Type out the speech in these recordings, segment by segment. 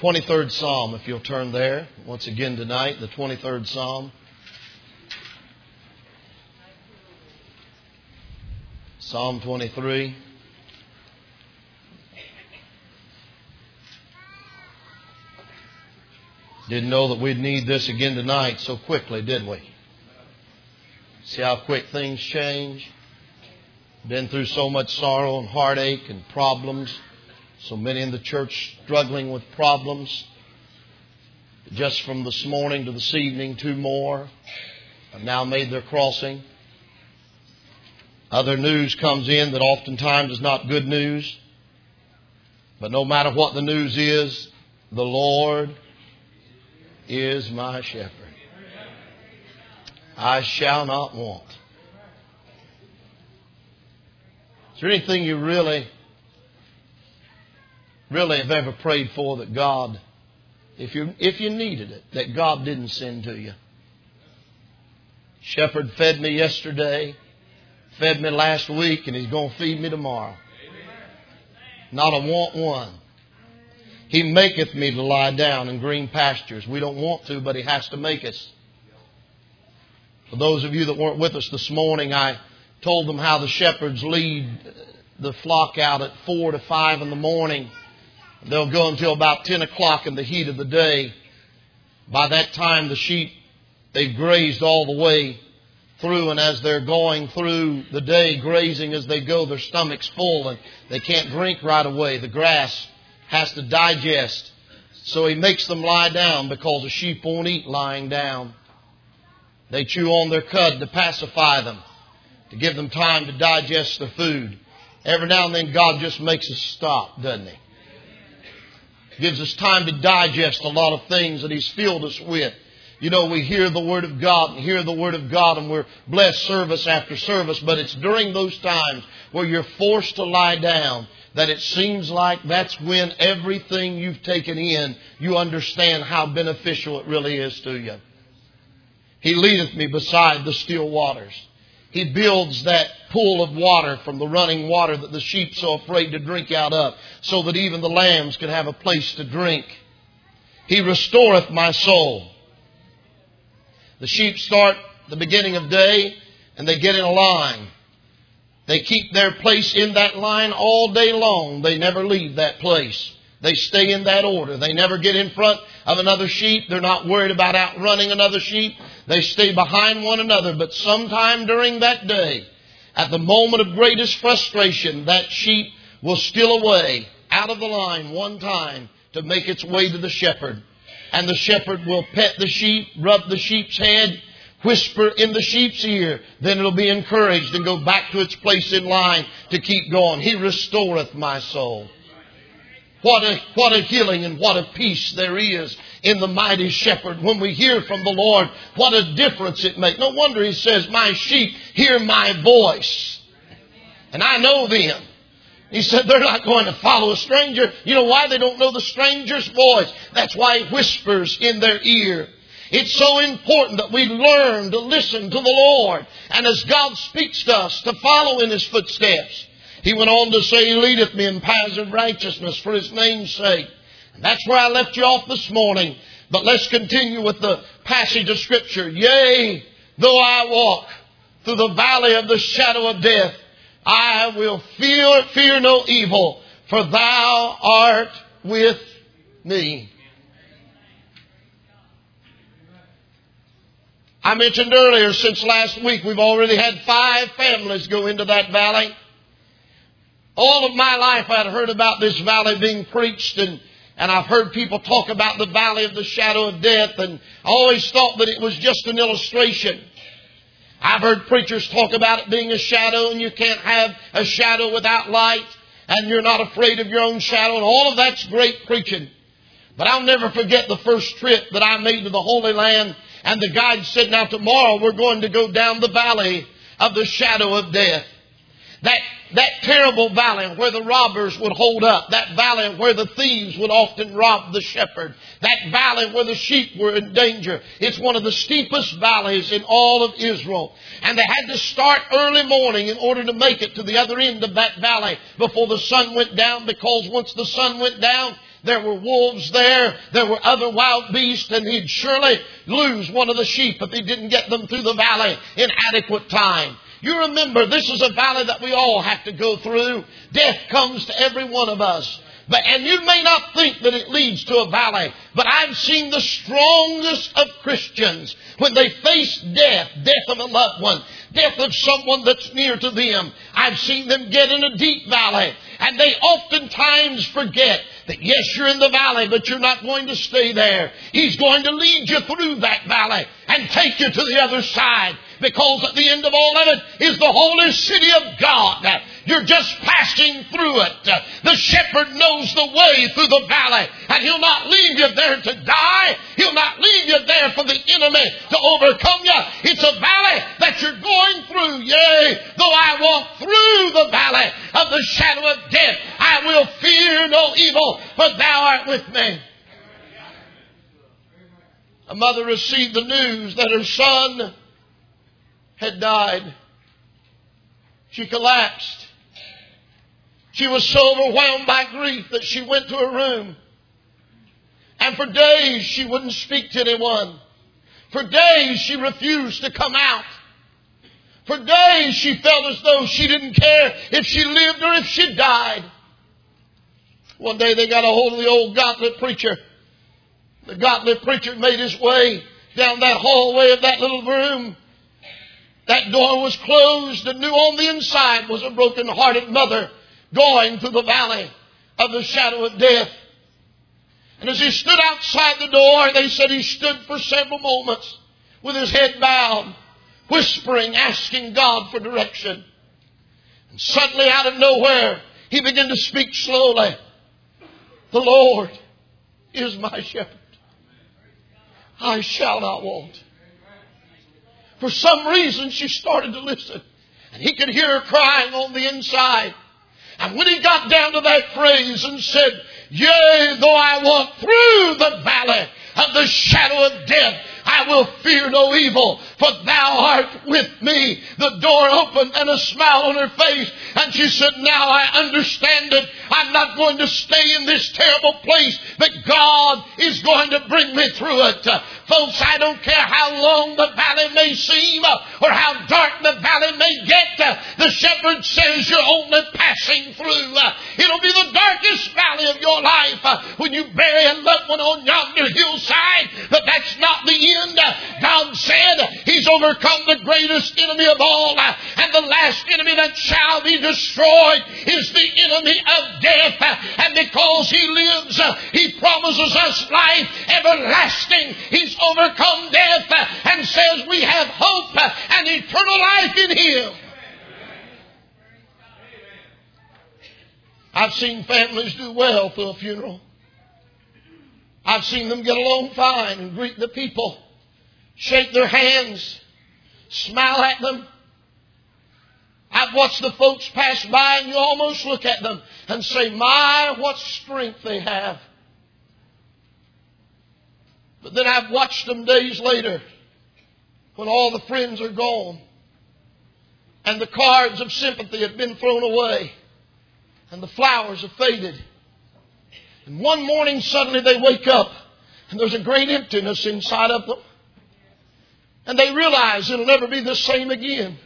23rd Psalm, if you'll turn there once again tonight, the 23rd Psalm. Psalm 23. Didn't know that we'd need this again tonight so quickly, did we? See how quick things change? Been through so much sorrow and heartache and problems. So many in the church struggling with problems. Just from this morning to this evening, 2 more have now made their crossing. Other news comes in that oftentimes is not good news. But no matter what the news is, the Lord is my shepherd. I shall not want. Is there anything you really have ever prayed for that God, if you needed it, that God didn't send to you? Shepherd fed me yesterday, fed me last week, and He's going to feed me tomorrow. Not a want one. He maketh me to lie down in green pastures. We don't want to, but He has to make us. For those of you that weren't with us this morning, I told them how the shepherds lead the flock out at 4 to 5 in the morning. They'll go until about 10 o'clock in the heat of the day. By that time, the sheep, they've grazed all the way through. And as they're going through the day, grazing as they go, their stomach's full and they can't drink right away. The grass has to digest. So He makes them lie down because the sheep won't eat lying down. They chew on their cud to pacify them, to give them time to digest their food. Every now and then God just makes us stop, doesn't He? Gives us time to digest a lot of things that He's filled us with. You know, we hear the Word of God and we're blessed service after service, but it's during those times where you're forced to lie down that it seems like that's when everything you've taken in, you understand how beneficial it really is to you. He leadeth me beside the still waters. He builds that pool of water from the running water that the sheep are so afraid to drink out of, so that even the lambs can have a place to drink. He restoreth my soul. The sheep start the beginning of day and they get in a line. They keep their place in that line all day long. They never leave that place. They stay in that order. They never get in front of another sheep. They're not worried about outrunning another sheep. They stay behind one another. But sometime during that day, at the moment of greatest frustration, that sheep will steal away out of the line one time to make its way to the shepherd. And the shepherd will pet the sheep, rub the sheep's head, whisper in the sheep's ear. Then it'll be encouraged and go back to its place in line to keep going. He restoreth my soul. What a healing and what a peace there is in the mighty shepherd when we hear from the Lord. What a difference it makes. No wonder He says, my sheep hear my voice. And I know them. He said they're not going to follow a stranger. You know why they don't know the stranger's voice? That's why He whispers in their ear. It's so important that we learn to listen to the Lord. And as God speaks to us, to follow in His footsteps. He went on to say, He leadeth me in paths of righteousness for His name's sake. And that's where I left you off this morning. But let's continue with the passage of Scripture. Yea, though I walk through the valley of the shadow of death, I will fear no evil, for Thou art with me. I mentioned earlier, since last week, we've already had 5 families go into that valley. All of my life I'd heard about this valley being preached, and I've heard people talk about the valley of the shadow of death, and I always thought that it was just an illustration. I've heard preachers talk about it being a shadow, and you can't have a shadow without light, and you're not afraid of your own shadow, and all of that's great preaching. But I'll never forget the first trip that I made to the Holy Land, and the guide said, now tomorrow we're going to go down the valley of the shadow of death. That terrible valley where the robbers would hold up. That valley where the thieves would often rob the shepherd. That valley where the sheep were in danger. It's one of the steepest valleys in all of Israel. And they had to start early morning in order to make it to the other end of that valley before the sun went down, because once the sun went down, There were wolves there. There were other wild beasts, and he'd surely lose one of the sheep if he didn't get them through the valley in adequate time. You remember, this is a valley that we all have to go through. Death comes to every one of us. And you may not think that it leads to a valley, but I've seen the strongest of Christians, when they face death of a loved one, death of someone that's near to them, I've seen them get in a deep valley. And they oftentimes forget that yes, you're in the valley, but you're not going to stay there. He's going to lead you through that valley and take you to the other side. Because at the end of all of it is the holy city of God. You're just passing through it. The shepherd knows the way through the valley, and He'll not leave you there to die. He'll not leave you there for the enemy to overcome you. It's a valley that you're going through. Yea, though I walk through the valley of the shadow of death, I will fear no evil, for Thou art with me. A mother received the news that her son had died. She collapsed. She was so overwhelmed by grief that she went to her room. And for days she wouldn't speak to anyone. For days she refused to come out. For days she felt as though she didn't care if she lived or if she died. One day they got a hold of the old Gottlieb preacher. The Gottlieb preacher made his way down that hallway of that little room. That door was closed, and knew on the inside was a broken-hearted mother going through the valley of the shadow of death. And as he stood outside the door, they said he stood for several moments with his head bowed, whispering, asking God for direction. And suddenly, out of nowhere, he began to speak slowly. The Lord is my shepherd. I shall not want. For some reason, she started to listen. And he could hear her crying on the inside. And when he got down to that phrase and said, yea, though I walk through the valley of the shadow of death, I will fear no evil, for Thou art with me. The door opened and a smile on her face. And she said, now I understand it. I'm not going to stay in this terrible place, but God is going to bring me through it. Folks, I don't care how long the valley may seem or how dark the valley may get. The shepherd says you're only passing through. It'll be the darkest valley of your life when you bury a loved one on yonder hillside, but that's not the end. God said He's overcome the greatest enemy of all, and the last enemy that shall be destroyed is the enemy of death. And because He lives, He promises us life everlasting. He's overcome death and says we have hope and eternal life in Him. I've seen families do well through a funeral. I've seen them get along fine and greet the people, shake their hands, smile at them. I've watched the folks pass by and you almost look at them and say, my, what strength they have. But then I've watched them days later when all the friends are gone and the cards of sympathy have been thrown away and the flowers have faded. And one morning suddenly they wake up and there's a great emptiness inside of them. And they realize it'll never be the same again.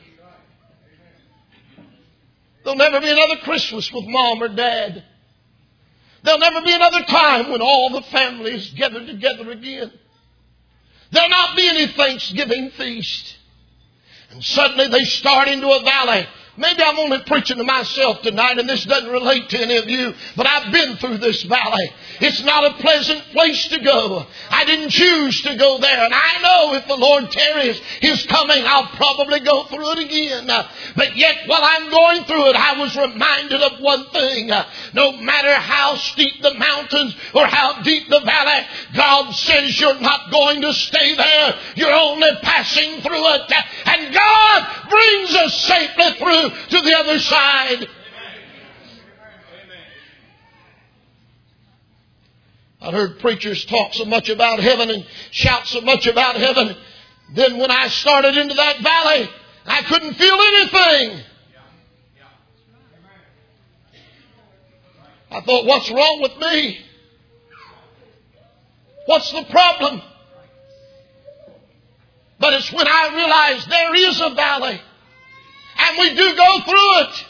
There'll never be another Christmas with Mom or Dad. There'll never be another time when all the families gather together again. There'll not be any Thanksgiving feast. And suddenly they start into a valley. Maybe I'm only preaching to myself tonight and this doesn't relate to any of you, but I've been through this valley. It's not a pleasant place to go. I didn't choose to go there, and I know if the Lord tarries His coming, I'll probably go through it again. But yet while I'm going through it, I was reminded of one thing. No matter how steep the mountains or how deep the valley, God says you're not going to stay there. You're only passing through it. And God brings us safely through to the other side. I've heard preachers talk so much about heaven and shout so much about heaven. Then when I started into that valley, I couldn't feel anything. I thought, what's wrong with me? What's the problem? But it's when I realize there is a valley. And we do go through it.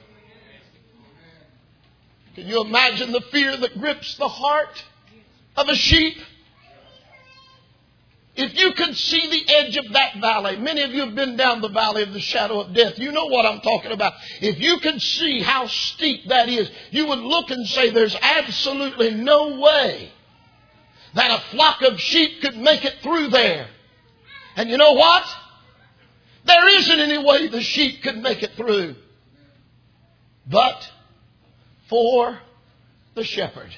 Can you imagine the fear that grips the heart of a sheep? If you could see the edge of that valley, many of you have been down the valley of the shadow of death. You know what I'm talking about. If you could see how steep that is, you would look and say there's absolutely no way that a flock of sheep could make it through there. And you know what? There isn't any way the sheep could make it through. But for the shepherd.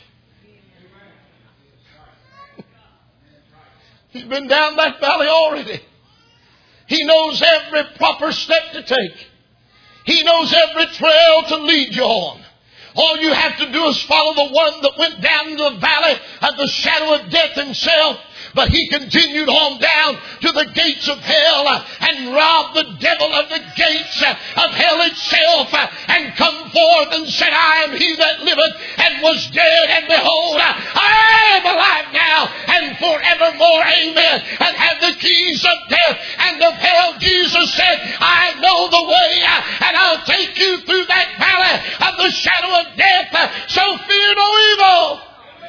He's been down that valley already. He knows every proper step to take. He knows every trail to lead you on. All you have to do is follow the one that went down to the valley of the shadow of death himself. But he continued on down to the gates of hell and robbed the devil of the gates of hell itself and come forth and said, I am he that liveth and was dead, and behold, I am alive now and forevermore. Amen. And have the keys of death and of hell. Jesus said, I know the way and I'll take you through that valley of the shadow of death. So fear no evil.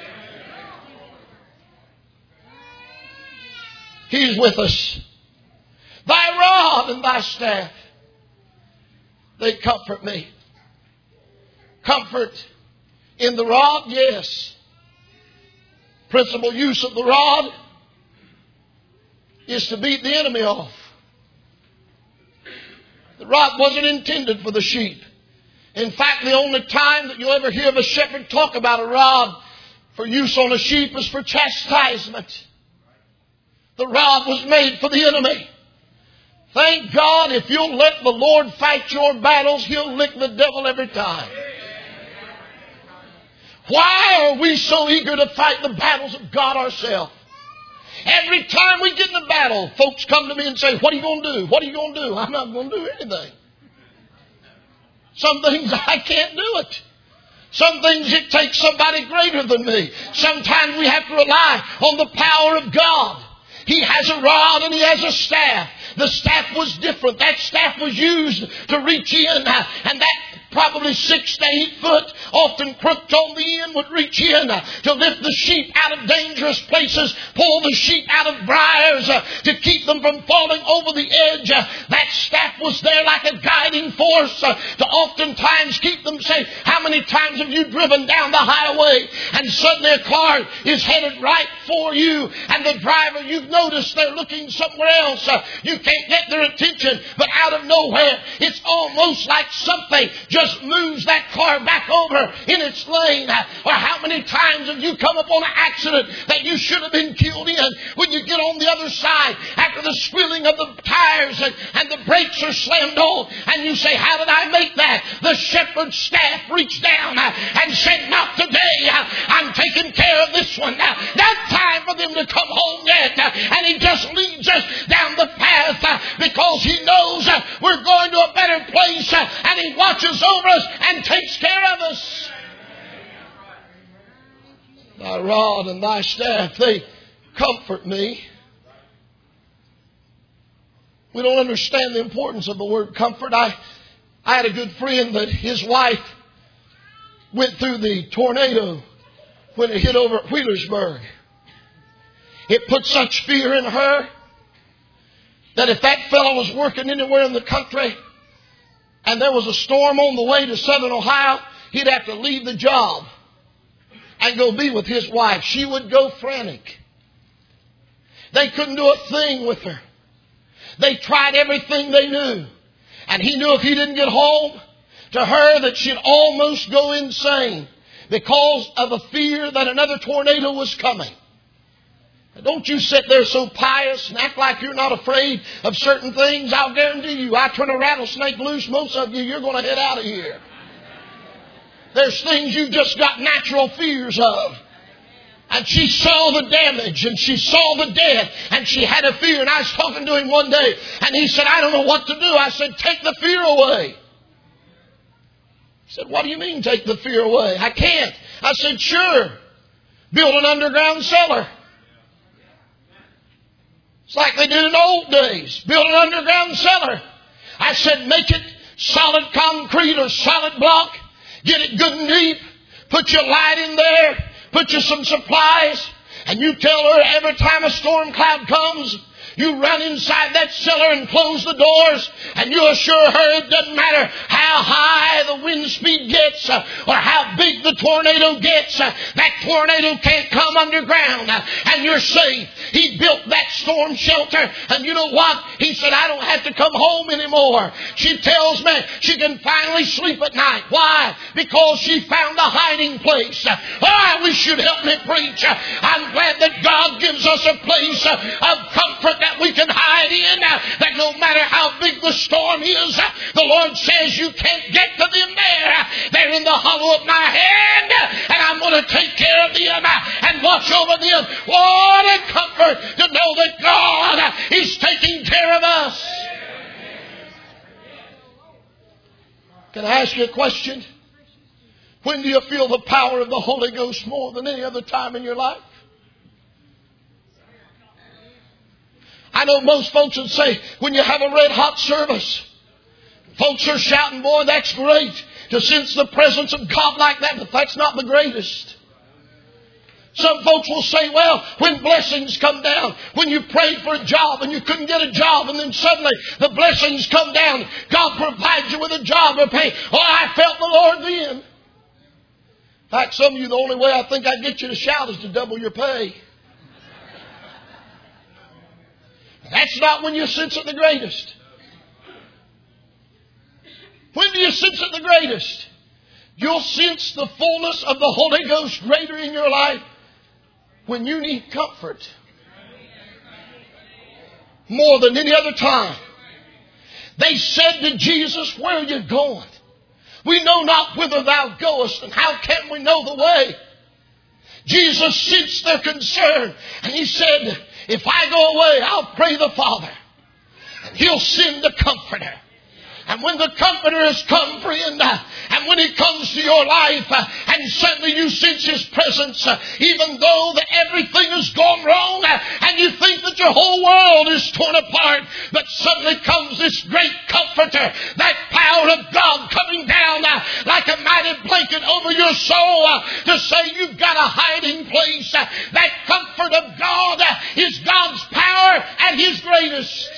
He's with us. Thy rod and thy staff, they comfort me. Comfort in the rod, yes. Principal use of the rod is to beat the enemy off. The rod wasn't intended for the sheep. In fact, the only time that you'll ever hear of a shepherd talk about a rod for use on a sheep is for chastisement. The rod was made for the enemy. Thank God, if you'll let the Lord fight your battles, He'll lick the devil every time. Why are we so eager to fight the battles of God ourselves? Every time we get in a battle, folks come to me and say, what are you going to do? What are you going to do? I'm not going to do anything. Some things I can't do it. Some things it takes somebody greater than me. Sometimes we have to rely on the power of God. He has a rod and he has a staff. The staff was different. That staff was used to reach in, and that probably 6 to 8 foot, often crooked on the end, would reach in to lift the sheep out of dangerous places, pull the sheep out of briars to keep them from falling over the edge. That staff was there like a guiding force to oftentimes keep them safe. How many times have you driven down the highway and suddenly a car is headed right for you, and the driver, you've noticed they're looking somewhere else. You can't get their attention, but out of nowhere, it's almost like something just moves that car back over in its lane. Or how many times have you come upon an accident that you should have been killed in, when you get on the other side after the squealing of the tires and the brakes are slammed on, and you say, how did I make that? The shepherd's staff reached down and said, not today. I'm taking care of this one. Not time for them to come home yet. And He just leads us down the path because He knows we're going to a better place, and He watches over us and takes care of us. Thy rod and thy staff, they comfort me. We don't understand the importance of the word comfort. I had a good friend that his wife went through the tornado when it hit over at Wheelersburg. It put such fear in her that if that fellow was working anywhere in the country and there was a storm on the way to southern Ohio, he'd have to leave the job and go be with his wife. She would go frantic. They couldn't do a thing with her. They tried everything they knew. And he knew if he didn't get home to her that she'd almost go insane because of a fear that another tornado was coming. Now, don't you sit there so pious and act like you're not afraid of certain things. I'll guarantee you, I turn a rattlesnake loose, most of you, you're going to head out of here. There's things you've just got natural fears of. And she saw the damage and she saw the death and she had a fear. And I was talking to him one day and he said, I don't know what to do. I said, take the fear away. He said, what do you mean take the fear away? I can't. I said, sure. Build an underground cellar. It's like they did in the old days. Build an underground cellar. I said make it solid concrete or solid block. Get it good and deep. Put your light in there. Put you some supplies. And you tell her every time a storm cloud comes, you run inside that cellar and close the doors, and you assure her it doesn't matter how high the wind speed gets or how big the tornado gets, that tornado can't come underground, and you're safe. He built that storm shelter, and you know what? He said, I don't have to come home anymore. She tells me she can finally sleep at night. Why? Because she found a hiding place. Oh, I wish you'd help me preach. I'm glad that God gives us a place of comfort that we can hide in, that no matter how big the storm is, the Lord says you can't get to them there. They're in the hollow of my hand, and I'm going to take care of them and watch over them. What a comfort to know that God is taking care of us. Can I ask you a question? When do you feel the power of the Holy Ghost more than any other time in your life? I know most folks would say when you have a red hot service, folks are shouting, boy, that's great to sense the presence of God like that, but that's not the greatest. Some folks will say, well, when blessings come down, when you prayed for a job and you couldn't get a job, and then suddenly the blessings come down, God provides you with a job or pay. Oh, I felt the Lord then. In fact, some of you, the only way I think I get you to shout is to double your pay. That's not when you sense it the greatest. When do you sense it the greatest? You'll sense the fullness of the Holy Ghost greater in your life when you need comfort more than any other time. They said to Jesus, where are you going? We know not whither thou goest, and how can we know the way? Jesus sensed their concern, and He said, if I go away, I'll pray the Father, and He'll send the Comforter. And when the Comforter has come, friend, and when He comes to your life, and suddenly you sense His presence, even though that everything has gone wrong, and you think that your whole world is torn apart, but suddenly comes this great Comforter, that power of God coming down like a mighty blanket over your soul to say you've got a hiding place. That comfort of God is God's power at His greatest.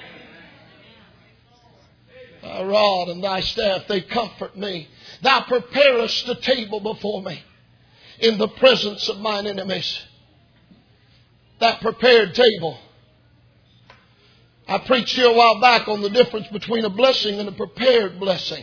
Thy rod and thy staff, they comfort me. Thou preparest the table before me in the presence of mine enemies. That prepared table. I preached here a while back on the difference between a blessing and a prepared blessing.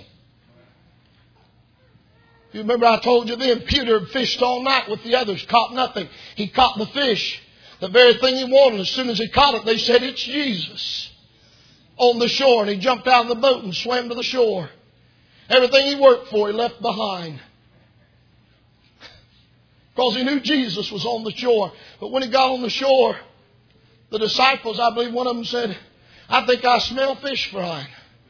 You remember I told you then, Peter fished all night with the others, caught nothing. He caught the fish, the very thing he wanted. As soon as he caught it, they said, it's Jesus. On the shore, and he jumped out of the boat and swam to the shore. Everything he worked for, he left behind. Because he knew Jesus was on the shore. But when he got on the shore, the disciples, I believe one of them said, I think I smell fish frying.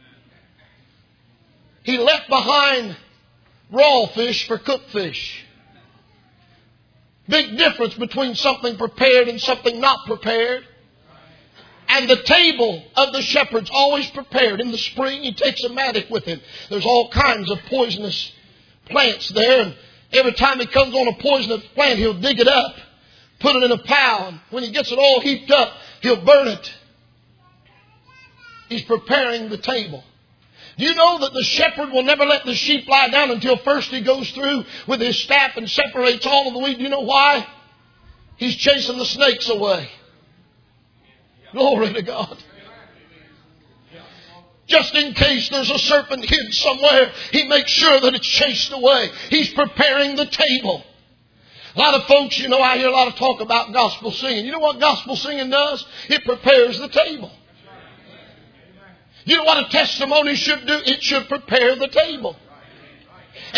He left behind raw fish for cooked fish. Big difference between something prepared and something not prepared. And the table of the shepherd's always prepared. In the spring, he takes a mattock with him. There's all kinds of poisonous plants there. And every time he comes on a poisonous plant, he'll dig it up, put it in a pile. And when he gets it all heaped up, he'll burn it. He's preparing the table. Do you know that the shepherd will never let the sheep lie down until first he goes through with his staff and separates all of the wheat? Do you know why? He's chasing the snakes away. Glory to God. Just in case there's a serpent hid somewhere, he makes sure that it's chased away. He's preparing the table. A lot of folks, you know, I hear a lot of talk about gospel singing. You know what gospel singing does? It prepares the table. You know what a testimony should do? It should prepare the table.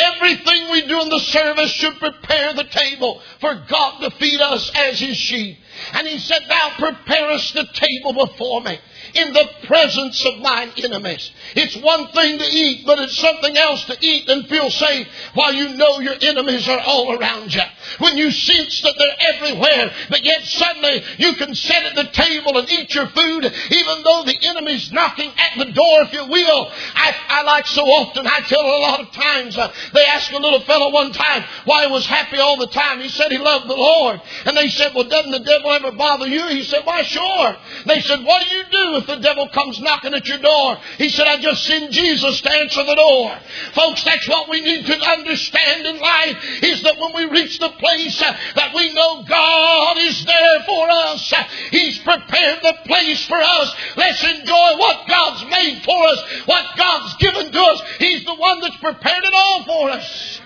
Everything we do in the service should prepare the table for God to feed us as His sheep. And He said, Thou preparest the table before me in the presence of mine enemies. It's one thing to eat, but it's something else to eat and feel safe while you know your enemies are all around you. When you sense that they're everywhere, but yet suddenly you can sit at the table and eat your food, even though the enemy's knocking at the door, if you will. I like so often, I tell a lot of times, they asked a little fellow one time why he was happy all the time. He said he loved the Lord. And they said, well, doesn't the devil ever bother you? He said, why, sure. They said, what do you do if the devil comes knocking at your door? He said, I just send Jesus to answer the door. Folks, that's what we need to understand in life, is that when we reach the place that we know God is there for us, He's prepared the place for us. Let's enjoy what God's made for us, what God's given to us. He's the one that's prepared it all for us.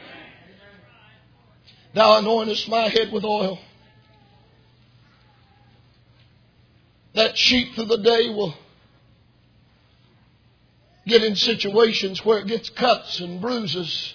Thou anointest my head with oil. That sheep through the day will get in situations where it gets cuts and bruises.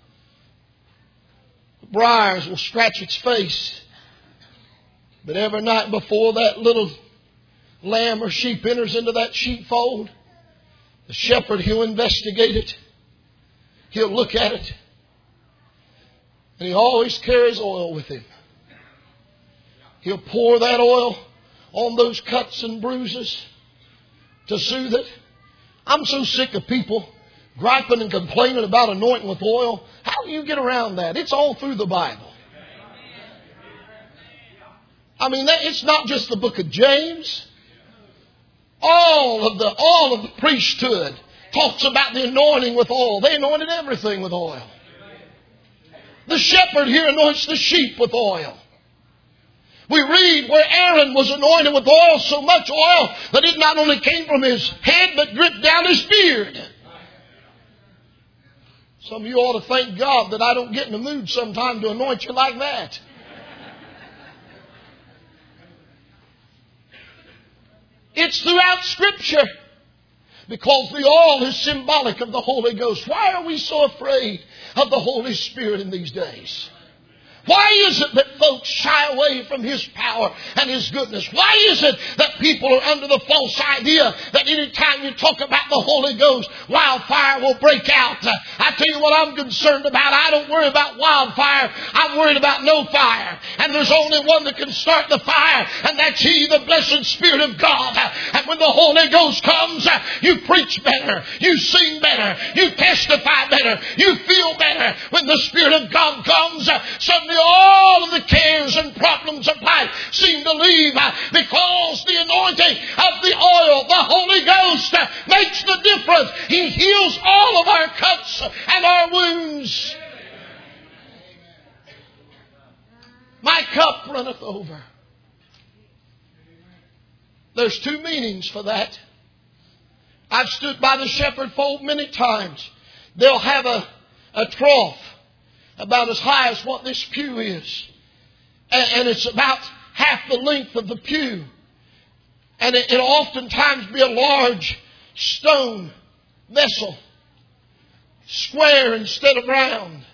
Briars will scratch its face. But every night before that little lamb or sheep enters into that sheepfold, the shepherd, he'll investigate it. He'll look at it. And he always carries oil with him. He'll pour that oil on those cuts and bruises to soothe it. I'm so sick of people griping and complaining about anointing with oil. How do you get around that? It's all through the Bible. I mean, it's not just the book of James. All of the priesthood talks about the anointing with oil. They anointed everything with oil. The shepherd here anoints the sheep with oil. We read where Aaron was anointed with oil, so much oil that it not only came from his head but dripped down his beard. Some of you ought to thank God that I don't get in the mood sometime to anoint you like that. It's throughout Scripture, because the oil is symbolic of the Holy Ghost. Why are we so afraid of the Holy Spirit in these days? Why is it that folks shy away from His power and His goodness? Why is it that people are under the false idea that any time you talk about the Holy Ghost, wildfire will break out? I tell you what I'm concerned about. I don't worry about wildfire. I'm worried about no fire. And there's only one that can start the fire, and that's He, the blessed Spirit of God. And when the Holy Ghost comes, you preach better. You sing better. You testify better. You feel better. When the Spirit of God comes, suddenly all of the cares and problems of life seem to leave, because the anointing of the oil, the Holy Ghost, makes the difference. He heals all of our cuts and our wounds. My cup runneth over. There's two meanings for that. I've stood by the shepherd fold many times. They'll have a trough about as high as what this pew is. And it's about half the length of the pew. And it'll oftentimes be a large stone vessel, square instead of round.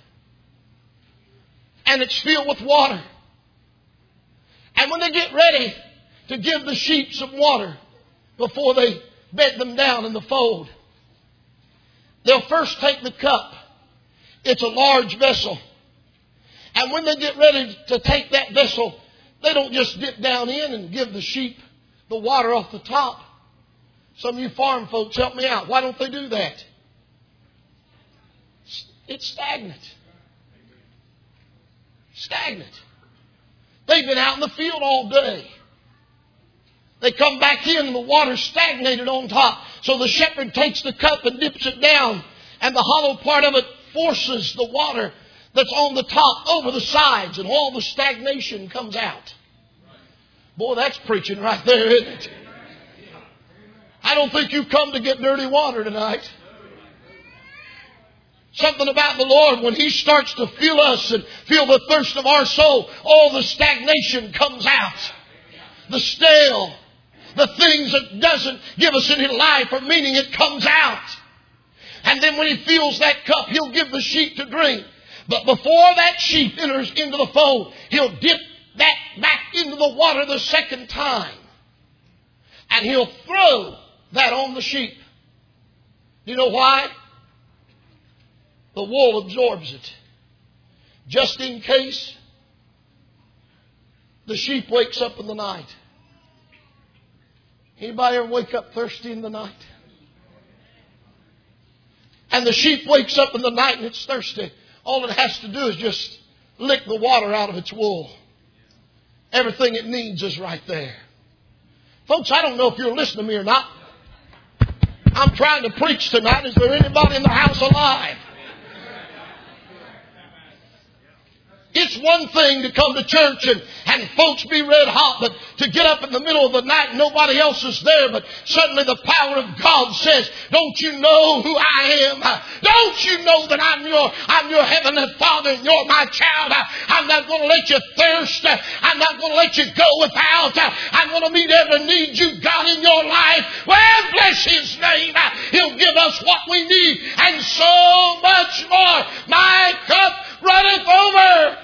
And it's filled with water. And when they get ready to give the sheep some water before they bed them down in the fold, they'll first take the cup. It's a large vessel. And when they get ready to take that vessel, they don't just dip down in and give the sheep the water off the top. Some of you farm folks, help me out. Why don't they do that? It's stagnant. Stagnant. They've been out in the field all day. They come back in and the water's stagnated on top. So the shepherd takes the cup and dips it down, and the hollow part of it forces the water that's on the top over the sides, and all the stagnation comes out. Boy, that's preaching right there, isn't it? I don't think you've come to get dirty water tonight. Something about the Lord, when He starts to fill us and fill the thirst of our soul, all the stagnation comes out. The stale, the things that doesn't give us any life or meaning, it comes out. And then when He fills that cup, He'll give the sheep to drink. But before that sheep enters into the fold, He'll dip that back into the the water the second time. And He'll throw that on the sheep. You know why? The wool absorbs it. Just in case the sheep wakes up in the night. Anybody ever wake up thirsty in the night? And the sheep wakes up in the night and it's thirsty. All it has to do is just lick the water out of its wool. Everything it needs is right there. Folks, I don't know if you're listening to me or not. I'm trying to preach tonight. Is there anybody in the house alive? It's one thing to come to church and folks be red hot, but to get up in the middle of the night and nobody else is there, but suddenly the power of God says, don't you know who I am? Don't you know that I'm your heavenly Father and you're my child? I'm not going to let you thirst. I'm not going to let you go without. I'm going to meet every need you've got in your life. Well, bless His name. He'll give us what we need and so much more. My cup runneth over.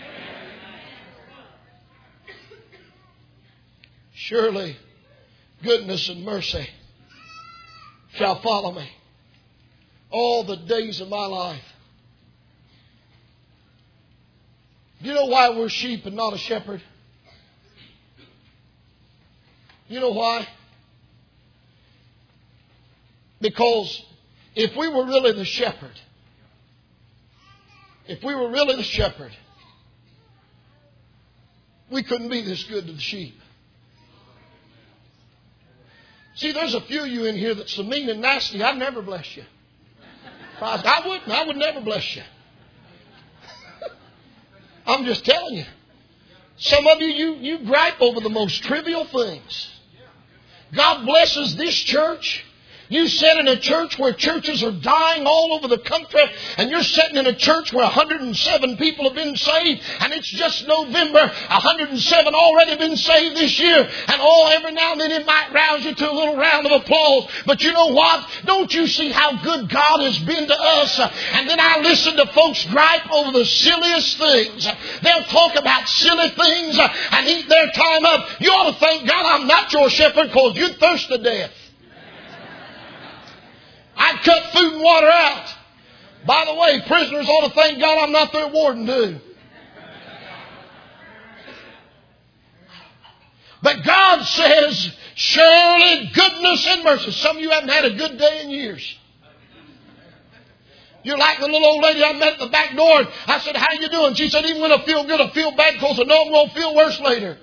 Surely goodness and mercy shall follow me all the days of my life. Do you know why we're sheep and not a shepherd? You know why? Because if we were really the shepherd, we couldn't be this good to the sheep. See, there's a few of you in here that's so mean and nasty, I'd never bless you. I would never bless you. I'm just telling you. Some of you gripe over the most trivial things. God blesses this church. You sit in a church where churches are dying all over the country, and you're sitting in a church where 107 people have been saved, and it's just November. 107 already been saved this year, and every now and then it might rouse you to a little round of applause. But you know what? Don't you see how good God has been to us? And then I listen to folks gripe over the silliest things. They'll talk about silly things and eat their time up. You ought to thank God I'm not your shepherd, because you'd thirst to death. I'd cut food and water out. By the way, prisoners ought to thank God I'm not their warden too. But God says, surely goodness and mercy. Some of you haven't had a good day in years. You're like the little old lady I met at the back door. I said, how you doing? She said, even when I feel good, I feel bad because I know I'm going to feel worse later.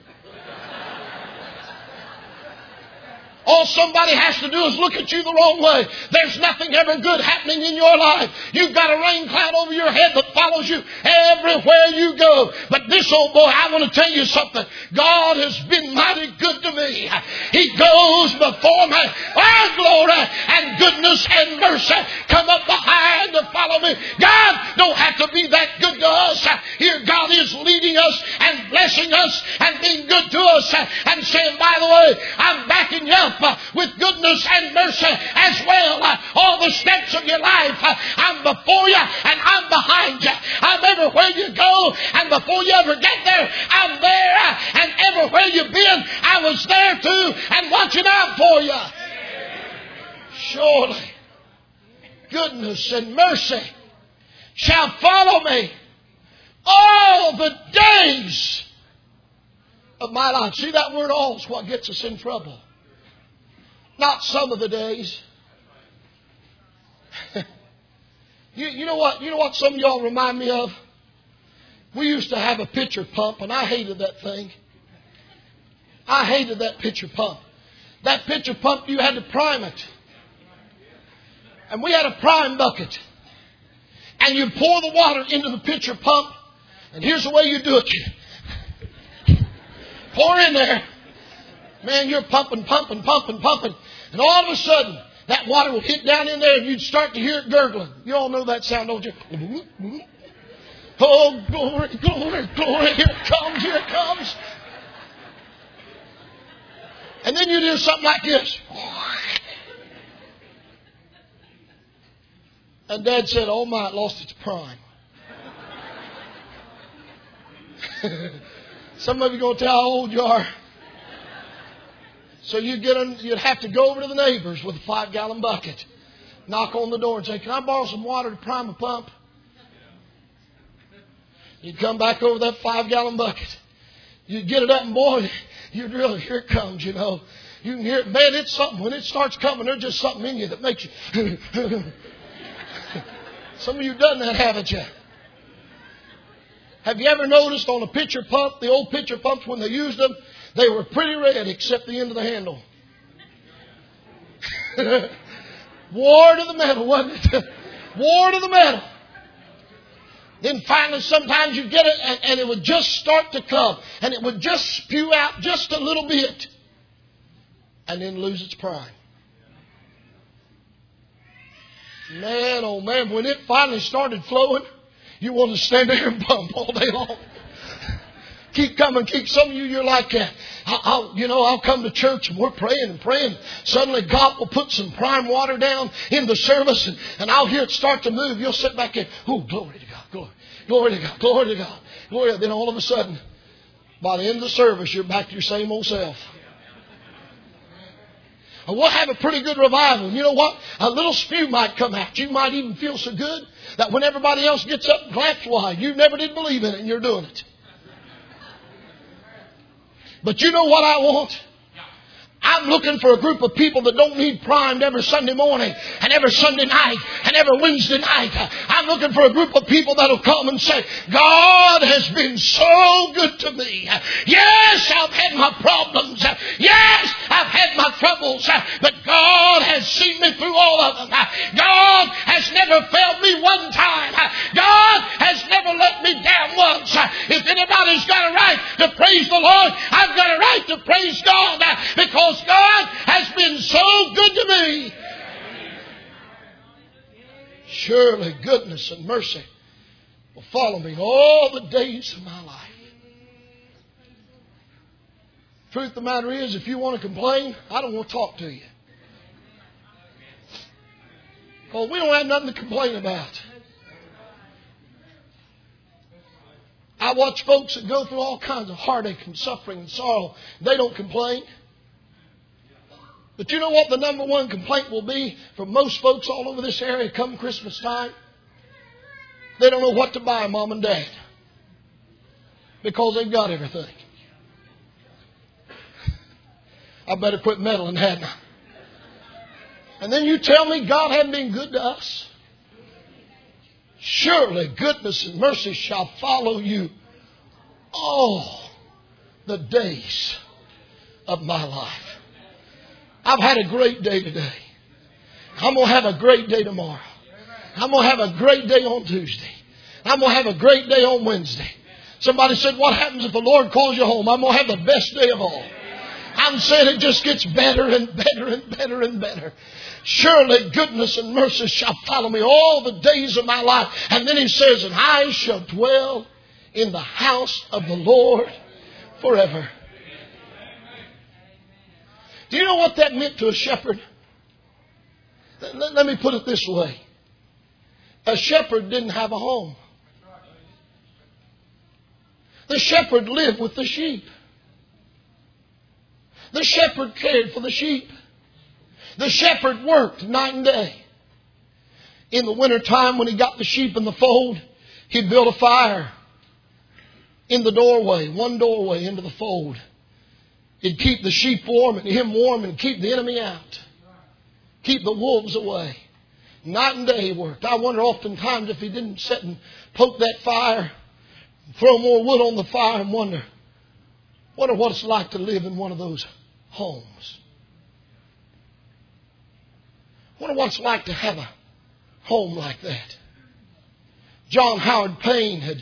All somebody has to do is look at you the wrong way. There's nothing ever good happening in your life. You've got a rain cloud over your head that follows you everywhere you go. But this old boy, I want to tell you something. God has been mighty good to me. He goes before me. Oh, glory and goodness and mercy come up behind to follow me. God don't have to be that good to us. Here God is leading us and blessing us and being good to us and saying, by the way, I'm backing you up with goodness and mercy as well. All the steps of your life, I'm before you and I'm behind you. I'm everywhere you go, and before you ever get there, I'm there. And everywhere you've been, I was there too and watching out for you. Surely goodness and mercy shall follow me all the days of my life. See, that word all is what gets us in trouble. Not some of the days. You know what some of y'all remind me of? We used to have a pitcher pump, and I hated that thing. I hated that pitcher pump. That pitcher pump, you had to prime it. And we had a prime bucket. And you pour the water into the pitcher pump. And here's the way you do it. You pour in there. Man, you're pumping. And all of a sudden, that water will hit down in there and you'd start to hear it gurgling. You all know that sound, don't you? Oh, glory, glory, glory. Here it comes. And then you do something like this. And Dad said, oh my, it lost its prime. Some of you going to tell how old you are. So you'd have to go over to the neighbors with a 5-gallon bucket, knock on the door and say, "Can I borrow some water to prime a pump?" You'd come back over that 5-gallon bucket. You'd get it up, and boy, you'd really, here it comes, you know. You can hear it. Man, it's something. When it starts coming, there's just something in you that makes you. Some of you done that, haven't you? Have you ever noticed on a pitcher pump, the old pitcher pumps, when they used them, they were pretty red except the end of the handle. War to the metal, wasn't it? War to the metal. Then finally, sometimes you get it, and it would just start to come, and it would just spew out just a little bit, and then lose its prime. Man, oh man, when it finally started flowing, you want to stand there and pump all day long. Keep coming, keep. Some of you, you're like that. I'll come to church and we're praying and praying. Suddenly God will put some prime water down in the service and I'll hear it start to move. You'll sit back there. Oh, glory to God, glory to God, glory to God, glory to God. Then all of a sudden, by the end of the service, you're back to your same old self. And we'll have a pretty good revival. You know what? A little spew might come out. You might even feel so good that when everybody else gets up and claps, why, you never did believe in it and you're doing it. But you know what I want? I'm looking for a group of people that don't need primed every Sunday morning and every Sunday night and every Wednesday night. I'm looking for a group of people that will come and say, "God has been so good to me. Yes, I've had my problems. Yes, I've had my troubles. But God has seen me through all of them. God has never failed me one time. God has never let me down once. If anybody's got a right to praise the Lord, I've got a right to praise God because God has been so good to me." Surely goodness and mercy will follow me all the days of my life. Truth of the matter is, if you want to complain, I don't want to talk to you. Because we don't have nothing to complain about. I watch folks that go through all kinds of heartache and suffering and sorrow. They don't complain. But you know what the number one complaint will be from most folks all over this area come Christmas time? They don't know what to buy Mom and Dad because they've got everything. I better quit meddling, hadn't I? And then you tell me God hadn't been good to us? Surely goodness and mercy shall follow you all the days of my life. I've had a great day today. I'm going to have a great day tomorrow. I'm going to have a great day on Tuesday. I'm going to have a great day on Wednesday. Somebody said, "What happens if the Lord calls you home?" I'm going to have the best day of all. I'm saying it just gets better and better and better and better. Surely goodness and mercy shall follow me all the days of my life. And then he says, "And I shall dwell in the house of the Lord forever." Do you know what that meant to a shepherd? Let me put it this way. A shepherd didn't have a home. The shepherd lived with the sheep. The shepherd cared for the sheep. The shepherd worked night and day. In the wintertime, when he got the sheep in the fold, he'd build a fire in the doorway, one doorway into the fold. He'd keep the sheep warm and him warm and keep the enemy out. Keep the wolves away. Night and day he worked. I wonder oftentimes if he didn't sit and poke that fire, throw more wood on the fire and wonder what it's like to live in one of those homes. Wonder what it's like to have a home like that. John Howard Payne had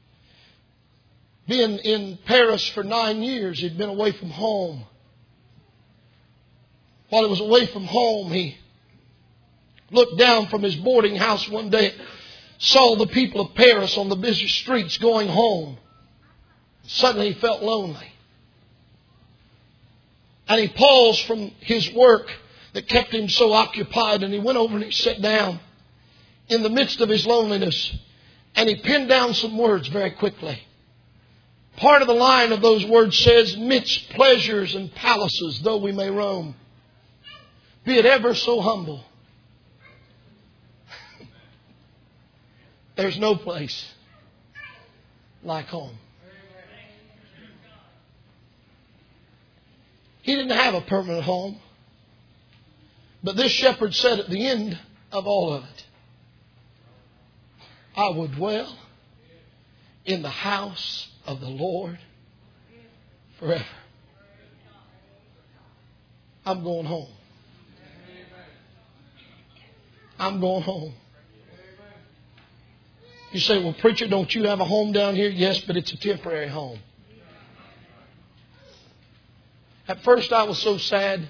been in Paris for 9 years. He'd been away from home. While he was away from home, he looked down from his boarding house one day, saw the people of Paris on the busy streets going home. Suddenly he felt lonely. And he paused from his work that kept him so occupied, and he went over and he sat down in the midst of his loneliness, and he penned down some words very quickly. Part of the line of those words says, midst pleasures and palaces, though we may roam, be it ever so humble, there's no place like home. He didn't have a permanent home. But this shepherd said at the end of all of it, I will dwell in the house of the Lord forever. I'm going home. I'm going home. You say, well, preacher, don't you have a home down here? Yes, but it's a temporary home. At first I was so sad.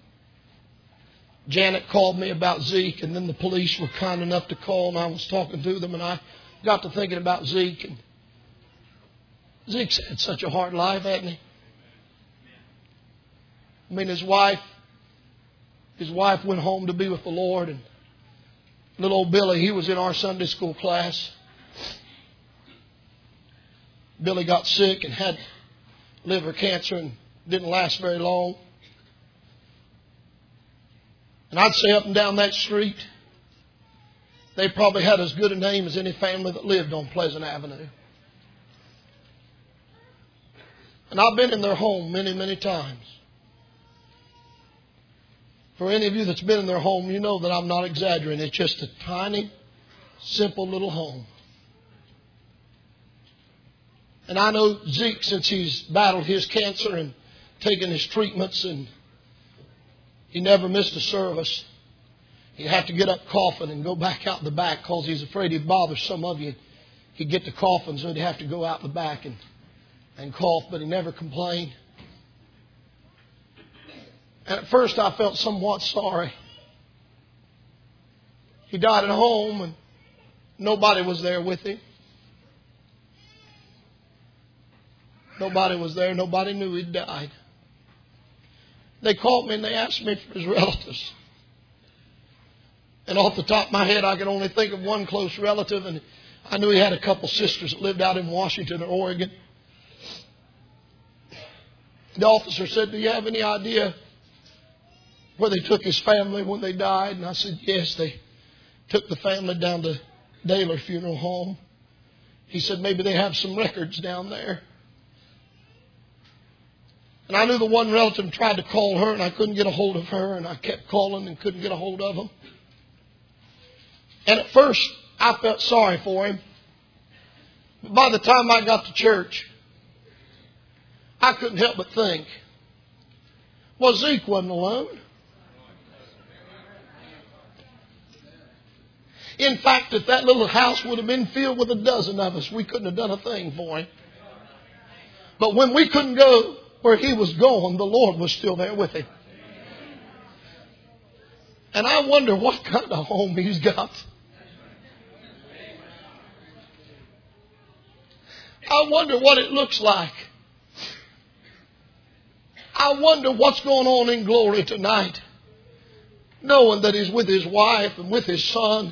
Janet called me about Zeke, and then the police were kind enough to call, and I was talking to them, and I got to thinking about Zeke. And Zeke's had such a hard life, hasn't he? I mean, his wife went home to be with the Lord, and little old Billy, he was in our Sunday school class. Billy got sick and had liver cancer and didn't last very long. And I'd say up and down that street, they probably had as good a name as any family that lived on Pleasant Avenue. And I've been in their home many, many times. For any of you that's been in their home, you know that I'm not exaggerating. It's just a tiny, simple little home. And I know Zeke, since he's battled his cancer and taken his treatments, and he never missed a service. He'd have to get up coughing and go back out the back because he's afraid he'd bother some of you. He'd get to coughing, so he'd have to go out the back and cough, but he never complained. And at first I felt somewhat sorry. He died at home and nobody was there with him. Nobody was there. Nobody knew he'd died. They called me and they asked me for his relatives. And off the top of my head, I could only think of one close relative. And I knew he had a couple sisters that lived out in Washington or Oregon. The officer said, do you have any idea where they took his family when they died? And I said, yes, they took the family down to Daler Funeral Home. He said, maybe they have some records down there. And I knew the one relative tried to call her, and I couldn't get a hold of her, and I kept calling and couldn't get a hold of them. And at first, I felt sorry for him. But by the time I got to church, I couldn't help but think, well, Zeke wasn't alone. In fact, if that little house would have been filled with a dozen of us, we couldn't have done a thing for him. But when we couldn't go where he was going, the Lord was still there with him. And I wonder what kind of home he's got. I wonder what it looks like. I wonder what's going on in glory tonight, knowing that he's with his wife and with his son,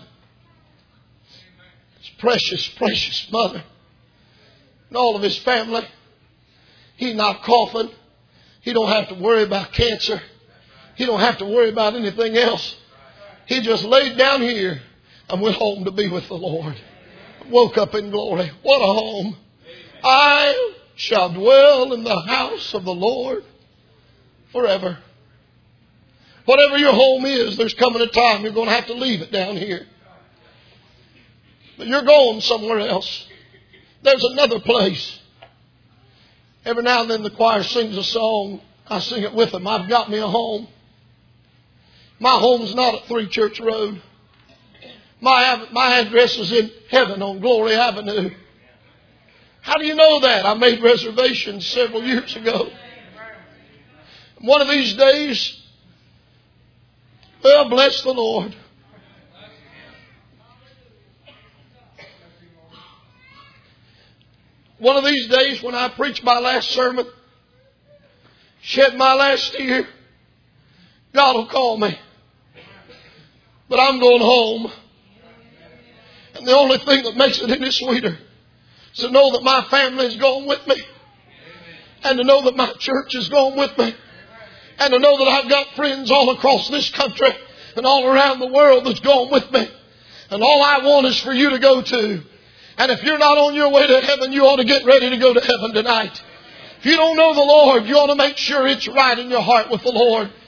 his precious, precious mother, and all of his family. He's not coughing. He don't have to worry about cancer. He don't have to worry about anything else. He just laid down here and went home to be with the Lord. Woke up in glory. What a home. I shall dwell in the house of the Lord forever. Whatever your home is, there's coming a time you're going to have to leave it down here. But you're going somewhere else. There's another place. Every now and then the choir sings a song. I sing it with them. I've got me a home. My home's not at 3 Church Road. My address is in heaven on Glory Avenue. How do you know that? I made reservations several years ago. One of these days, well, bless the Lord. One of these days when I preach my last sermon, shed my last tear, God will call me. But I'm going home. And the only thing that makes it any sweeter is to know that my family is going with me. And to know that my church is going with me. And to know that I've got friends all across this country and all around the world that's going with me. And all I want is for you to go to. And if you're not on your way to heaven, you ought to get ready to go to heaven tonight. If you don't know the Lord, you ought to make sure it's right in your heart with the Lord.